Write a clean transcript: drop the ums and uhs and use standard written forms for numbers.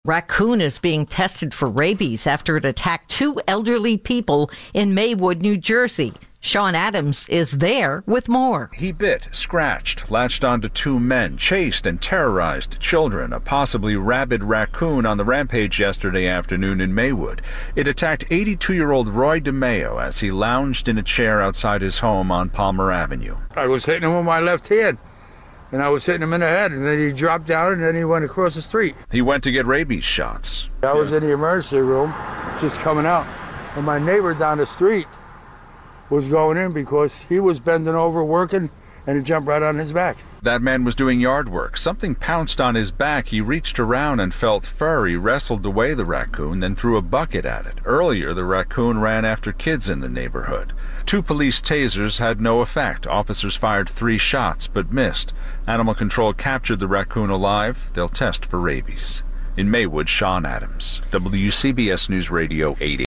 Raccoon is being tested for rabies after it attacked two elderly people in Maywood, New Jersey. Sean Adams is there with more. He bit, scratched, latched onto two men, chased and terrorized children. A possibly rabid raccoon on the rampage yesterday afternoon in Maywood. It attacked 82-year-old Roy DeMeo as he lounged in a chair outside his home on Palmer Avenue. I was hitting him with my left hand, and I was hitting him in the head, and then he dropped down, and then he went across the street. He went to get rabies shots. I was in the emergency room, just coming out, and my neighbor down the street was going in because he was bending over working, and it jumped right on his back. That man was doing yard work. Something pounced on his back. He reached around and felt fur. He wrestled away the raccoon, then threw a bucket at it. Earlier, the raccoon ran after kids in the neighborhood. 2 police tasers had no effect. Officers fired 3 shots, but missed. Animal Control captured the raccoon alive. They'll test for rabies. In Maywood, Sean Adams, WCBS News Radio 80.